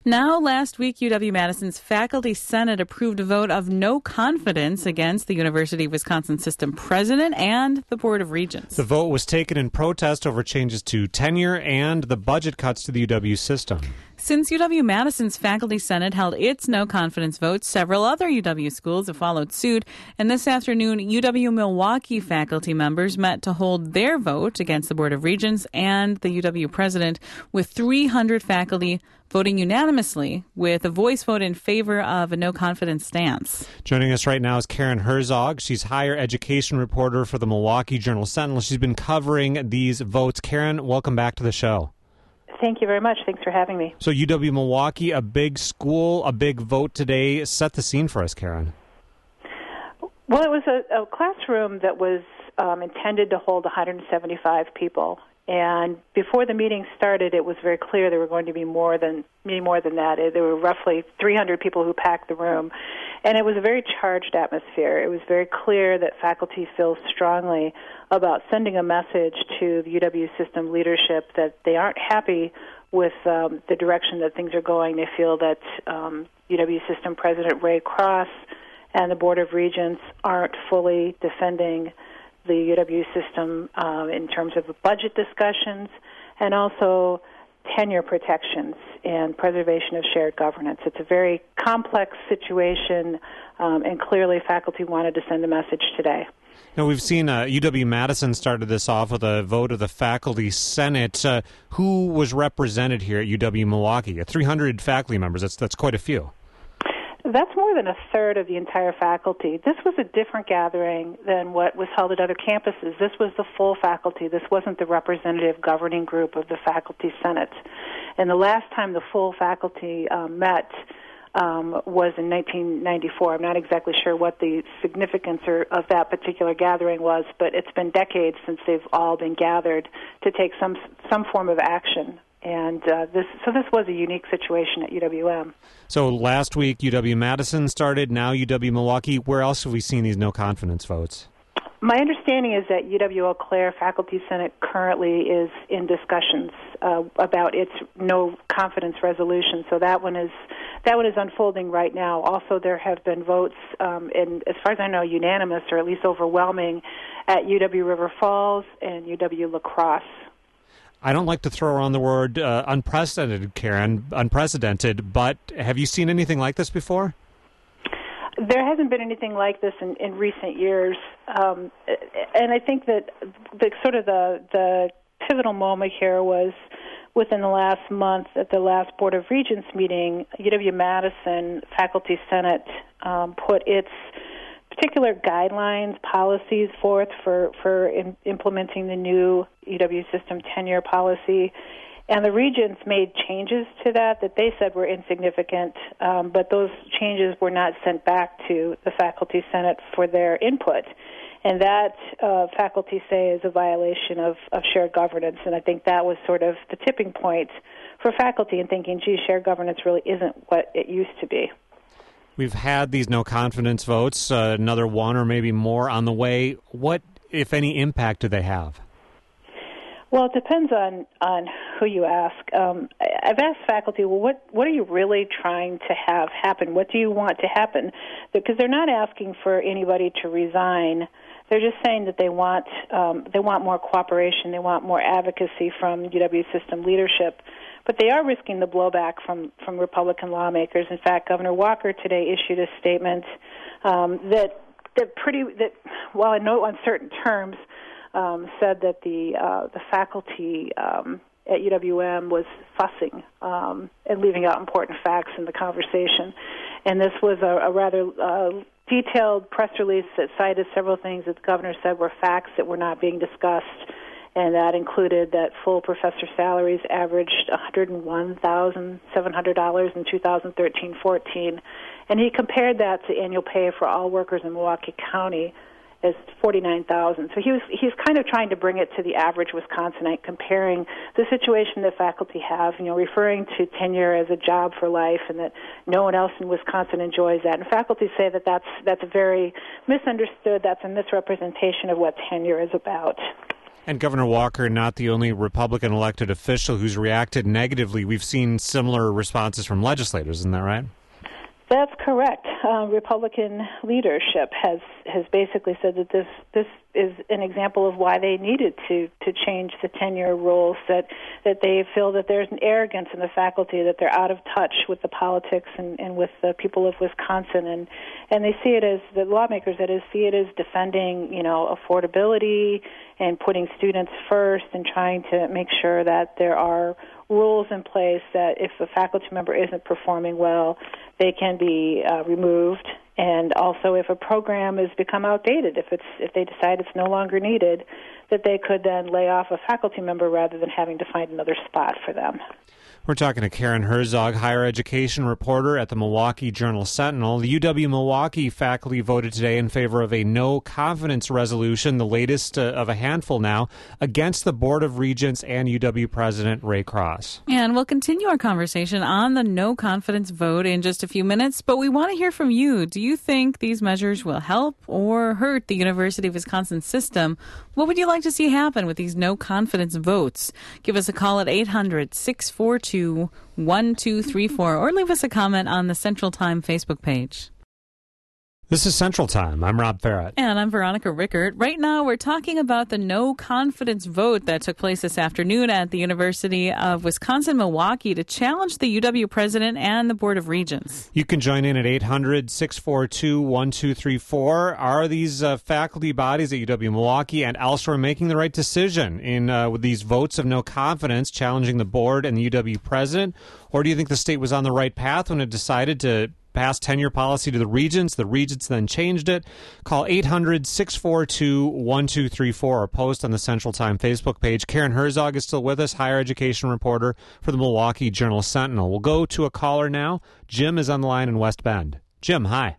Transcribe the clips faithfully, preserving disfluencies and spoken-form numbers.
Now, last week, U W-Madison's Faculty Senate approved a vote of no confidence against the University of Wisconsin System President and the Board of Regents. The vote was taken in protest over changes to tenure and the budget cuts to the U W system. Since U W-Madison's Faculty Senate held its no-confidence vote, several other U W schools have followed suit. And this afternoon, U W-Milwaukee faculty members met to hold their vote against the Board of Regents and the U W president, with three hundred faculty voting unanimously with a voice vote in favor of a no-confidence stance. Joining us right now is Karen Herzog. She's higher education reporter for the Milwaukee Journal-Sentinel. She's been covering these votes. Karen, welcome back to the show. Thank you very much. Thanks for having me. So U W-Milwaukee, a big school, a big vote today. Set the scene for us, Karen. Well, it was a, a classroom that was um, intended to hold one hundred seventy-five people. And before the meeting started, it was very clear there were going to be more than many more than that. There were roughly three hundred people who packed the room. And it was a very charged atmosphere. It was very clear that faculty feels strongly about sending a message to the U W system leadership that they aren't happy with um, the direction that things are going. They feel that um, U W system President Ray Cross and the Board of Regents aren't fully defending the U W system uh, in terms of budget discussions and also tenure protections and preservation of shared governance. It's a very complex situation, um, and clearly faculty wanted to send a message today. Now, we've seen uh, U W-Madison started this off with a vote of the Faculty Senate. Uh, who was represented here at U W-Milwaukee? three hundred faculty members. That's, that's quite a few. That's more than a third of the entire faculty. This was a different gathering than what was held at other campuses. This was the full faculty. This wasn't the representative governing group of the Faculty Senate. And the last time the full faculty um, met um, was in nineteen ninety-four. I'm not exactly sure what the significance or, of that particular gathering was, but it's been decades since they've all been gathered to take some some form of action. And uh, this, so this was a unique situation at U W M. So last week, U W-Madison started, now U W-Milwaukee. Where else have we seen these no-confidence votes? My understanding is that U W-Eau Claire Faculty Senate currently is in discussions uh, about its no-confidence resolution. So that one is that one is unfolding right now. Also, there have been votes, um, and as far as I know, unanimous or at least overwhelming at U W River Falls and U W-La Crosse. I don't like to throw around the word uh, unprecedented, Karen, unprecedented, but have you seen anything like this before? There hasn't been anything like this in, in recent years, um, and I think that the sort of the, the pivotal moment here was within the last month at the last Board of Regents meeting. U W-Madison Faculty Senate um, put its particular guidelines, policies forth for, for in, implementing the new U W system tenure policy. And the regents made changes to that that they said were insignificant, um, but those changes were not sent back to the Faculty Senate for their input. And that, uh, faculty say, is a violation of, of shared governance. And I think that was sort of the tipping point for faculty in thinking, gee, shared governance really isn't what it used to be. We've had these no-confidence votes, uh, another one or maybe more on the way. What, if any, impact do they have? Well, it depends on, on who you ask. Um, I've asked faculty, well, what, what are you really trying to have happen? What do you want to happen? Because they're not asking for anybody to resign. They're just saying that they want um, they want more cooperation. They want more advocacy from U W system leadership. But they are risking the blowback from, from Republican lawmakers. In fact, Governor Walker today issued a statement um, that that pretty that, while in no uncertain terms, um, said that the uh, the faculty um, at U W M was fussing um, and leaving out important facts in the conversation. And this was a, a rather uh, detailed press release that cited several things that the governor said were facts that were not being discussed. And that included that full professor salaries averaged one hundred one thousand seven hundred dollars in two thousand thirteen fourteen. And he compared that to annual pay for all workers in Milwaukee County as forty-nine thousand dollars. So he was he's kind of trying to bring it to the average Wisconsinite, comparing the situation that faculty have, you know, referring to tenure as a job for life and that no one else in Wisconsin enjoys that. And faculty say that that's, that's very misunderstood. That's a misrepresentation of what tenure is about. And Governor Walker, not the only Republican elected official who's reacted negatively. We've seen similar responses from legislators, isn't that right? That's correct. Uh, Republican leadership has has basically said that this this is an example of why they needed to to change the tenure rules. That that they feel that there's an arrogance in the faculty, that they're out of touch with the politics and, and with the people of Wisconsin, and and they see it as the lawmakers that is see it as defending you know affordability and putting students first and trying to make sure that there are rules in place that if a faculty member isn't performing well, they can be uh, removed. And also, if a program has become outdated, if it's if they decide it's no longer needed, that they could then lay off a faculty member rather than having to find another spot for them. We're talking to Karen Herzog, higher education reporter at the Milwaukee Journal-Sentinel. The U W-Milwaukee faculty voted today in favor of a no-confidence resolution, the latest uh, of a handful now, against the Board of Regents and U W President Ray Cross. And we'll continue our conversation on the no-confidence vote in just a few minutes, but we want to hear from you. Do you think these measures will help or hurt the University of Wisconsin system? What would you like to see happen with these no-confidence votes? Give us a call at eight hundred, six four two, one two three four or leave us a comment on the Central Time Facebook page. This is Central Time. I'm Rob Farrett. And I'm Veronica Rickert. Right now, we're talking about the no-confidence vote that took place this afternoon at the University of Wisconsin-Milwaukee to challenge the U W president and the Board of Regents. You can join in at eight hundred, six four two, one two three four. Are these uh, faculty bodies at U W-Milwaukee and elsewhere making the right decision in uh, with these votes of no confidence challenging the board and the U W president? Or do you think the state was on the right path when it decided to pass tenure policy to the regents? The regents then changed it. Call eight hundred, six four two, one two three four or post on the Central Time Facebook page. Karen Herzog is still with us, higher education reporter for the Milwaukee Journal-Sentinel. We'll go to a caller now. Jim is on the line in West Bend. Jim, hi.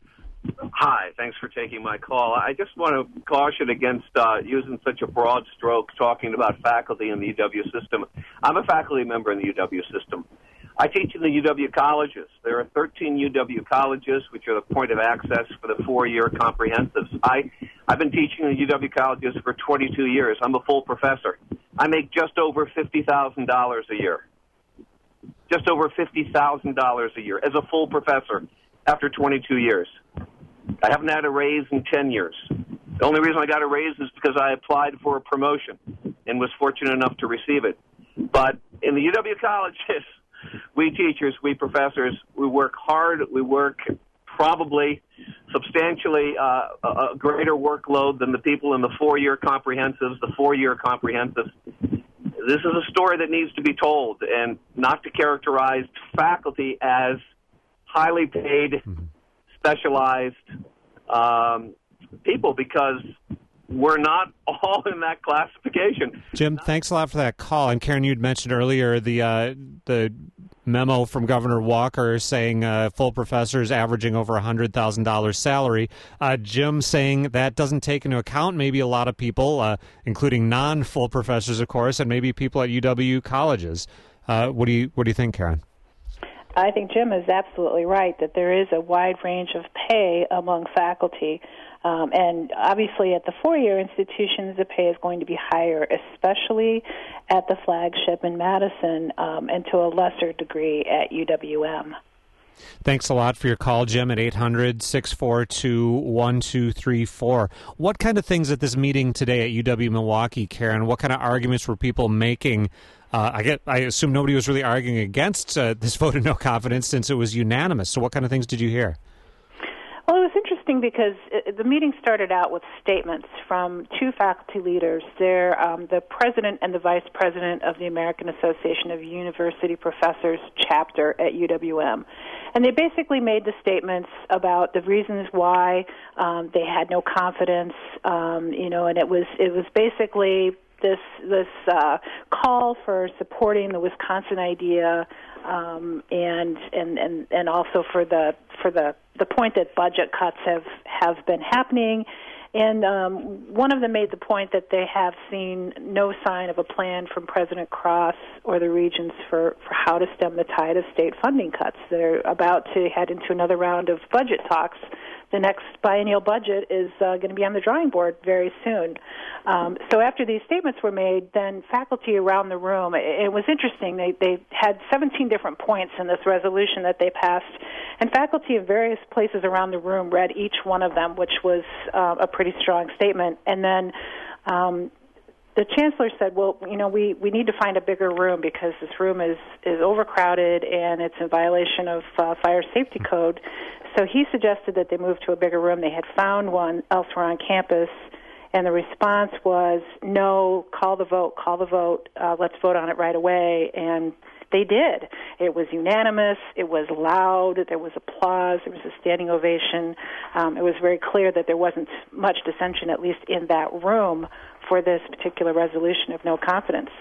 Hi, thanks for taking my call. I just want to caution against uh, using such a broad stroke talking about faculty in the U W system. I'm a faculty member in the U W system. I teach in the U W colleges. There are thirteen U W colleges, which are the point of access for the four-year comprehensives. I, I've been teaching in the U W colleges for twenty-two years. I'm a full professor. I make just over fifty thousand dollars a year. Just over fifty thousand dollars a year as a full professor after twenty-two years. I haven't had a raise in ten years. The only reason I got a raise is because I applied for a promotion and was fortunate enough to receive it. But in the U W colleges, we teachers, we professors, we work hard. We work probably substantially uh, a greater workload than the people in the four-year comprehensives, the four-year comprehensives. This is a story that needs to be told, and not to characterize faculty as highly paid, specialized um, people, because we're not all in that classification. Jim, thanks a lot for that call. And Karen, you'd mentioned earlier the uh, the memo from Governor Walker saying uh, full professors averaging over one hundred thousand dollars salary. Uh, Jim saying that doesn't take into account maybe a lot of people, uh, including non-full professors, of course, and maybe people at U W colleges. Uh, what do you what do you think, Karen? I think Jim is absolutely right that there is a wide range of pay among faculty. Um, and obviously at the four-year institutions, the pay is going to be higher, especially at the flagship in Madison, um, and to a lesser degree at U W M. Thanks a lot for your call, Jim, at eight hundred, six four two, one two three four. What kind of things at this meeting today at U W-Milwaukee, Karen? What kind of arguments were people making? Uh, I get. I assume nobody was really arguing against uh, this vote of no confidence since it was unanimous. So what kind of things did you hear? Well, it was interesting because it, the meeting started out with statements from two faculty leaders. They're um, the president and the vice president of the American Association of University Professors chapter at U W M. And they basically made the statements about the reasons why um, they had no confidence, um, you know, and it was it was basically this this uh, call for supporting the Wisconsin idea, um, and and and and also for the for the the point that budget cuts have have been happening, And um, one of them made the point that they have seen no sign of a plan from President Cross or the regions for, for how to stem the tide of state funding cuts. They're about to head into another round of budget talks. The next biennial budget is uh, going to be on the drawing board very soon. Um, so after these statements were made, then faculty around the room, it, it was interesting. They, they had seventeen different points in this resolution that they passed, and faculty in various places around the room read each one of them, which was uh, a pretty strong statement. And then um, the chancellor said, well, you know, we, we need to find a bigger room because this room is, is overcrowded and it's in violation of uh, fire safety code. So he suggested that they move to a bigger room. They had found one elsewhere on campus, and the response was, no, call the vote, call the vote, uh, let's vote on it right away. And they did. It was unanimous. It was loud. There was applause. There was a standing ovation. Um, it was very clear that there wasn't much dissension, at least in that room, for this particular resolution of no confidence.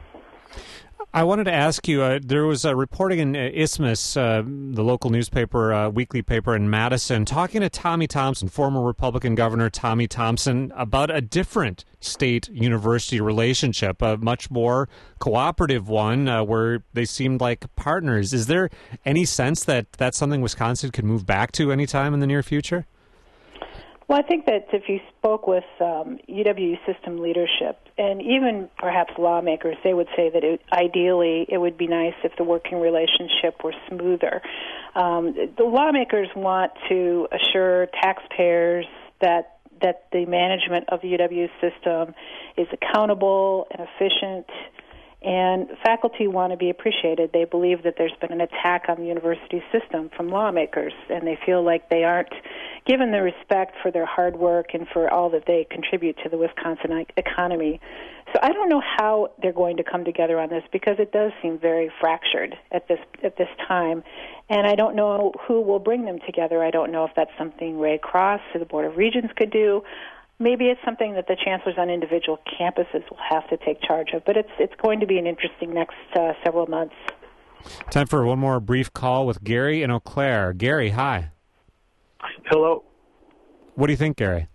I wanted to ask you, uh, there was a reporting in uh, Isthmus, uh, the local newspaper, uh, weekly paper in Madison, talking to Tommy Thompson, former Republican Governor Tommy Thompson, about a different state-university relationship, a much more cooperative one uh, where they seemed like partners. Is there any sense that that's something Wisconsin could move back to anytime in the near future? Well, I think that if you spoke with um, U W system leadership and even perhaps lawmakers, they would say that it, ideally it would be nice if the working relationship were smoother. Um, the lawmakers want to assure taxpayers that that the management of the U W system is accountable and efficient, and faculty want to be appreciated. They believe that there's been an attack on the university system from lawmakers, and they feel like they aren't given the respect for their hard work and for all that they contribute to the Wisconsin economy. So I don't know how they're going to come together on this because it does seem very fractured at this at this time, and I don't know who will bring them together. I don't know if that's something Ray Cross or the Board of Regents could do. Maybe it's something that the chancellors on individual campuses will have to take charge of, but it's it's going to be an interesting next uh, several months. Time for one more brief call with Gary in Eau Claire. Gary, hi. Hello. What do you think, Gary?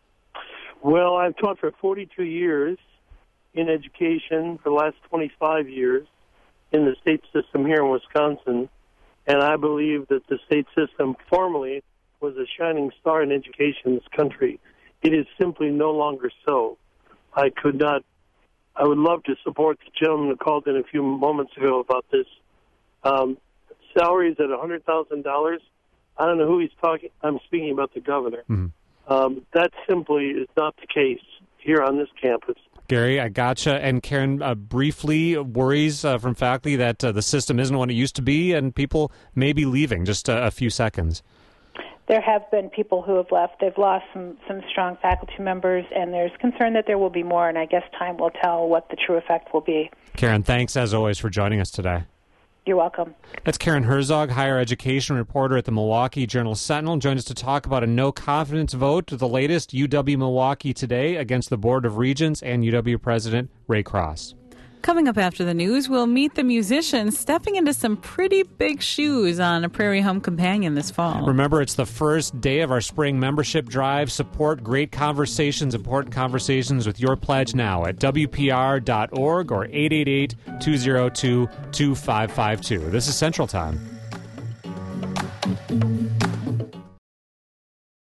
Well, I've taught for forty-two years in education, for the last twenty-five years in the state system here in Wisconsin, and I believe that the state system formerly was a shining star in education in this country. It is simply no longer so. I could not, I would love to support the gentleman who called in a few moments ago about this. Um, salaries at one hundred thousand dollars. I don't know who he's talking. I'm speaking about the governor. Mm-hmm. Um, that simply is not the case here on this campus. Gary, I gotcha. And Karen, uh, briefly, worries uh, from faculty that uh, the system isn't what it used to be and people may be leaving. Just uh, a few seconds. There have been people who have left. They've lost some, some strong faculty members, and there's concern that there will be more, and I guess time will tell what the true effect will be. Karen, thanks as always for joining us today. You're welcome. That's Karen Herzog, higher education reporter at the Milwaukee Journal-Sentinel, joined us to talk about a no-confidence vote, the latest U W-Milwaukee today against the Board of Regents and U W President Ray Cross. Coming up after the news, we'll meet the musicians stepping into some pretty big shoes on a Prairie Home Companion this fall. Remember, it's the first day of our spring membership drive. Support great conversations, important conversations with your pledge now at W P R dot org or eight eight eight, two oh two, two five five two. This is Central Time.